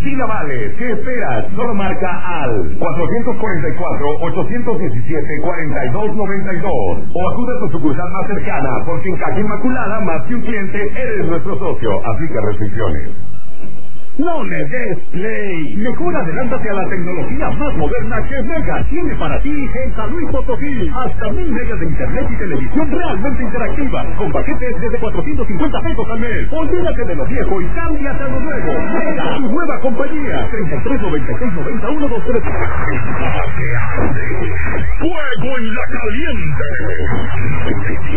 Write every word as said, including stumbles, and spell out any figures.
Piscina Vale, ¿qué esperas? Solo marca al cuatrocientos cuarenta y cuatro, ochocientos diecisiete, cuarenta y dos noventa y dos o acude a tu sucursal más cercana, porque en Caja Inmaculada, más que un cliente, eres nuestro socio. Aplica restricciones. No le des play. Mejor adelántate a la tecnología más moderna que Mega tiene para ti en San Luis Potosí. Hasta mil megas de internet y televisión realmente interactiva, con paquetes desde cuatrocientos cincuenta pesos al mes. Olvídate de lo viejo y cámbiate a lo nuevo. Mega, tu nueva compañía. treinta y tres noventa y seis noventa uno dos tres. Fuego en la caliente.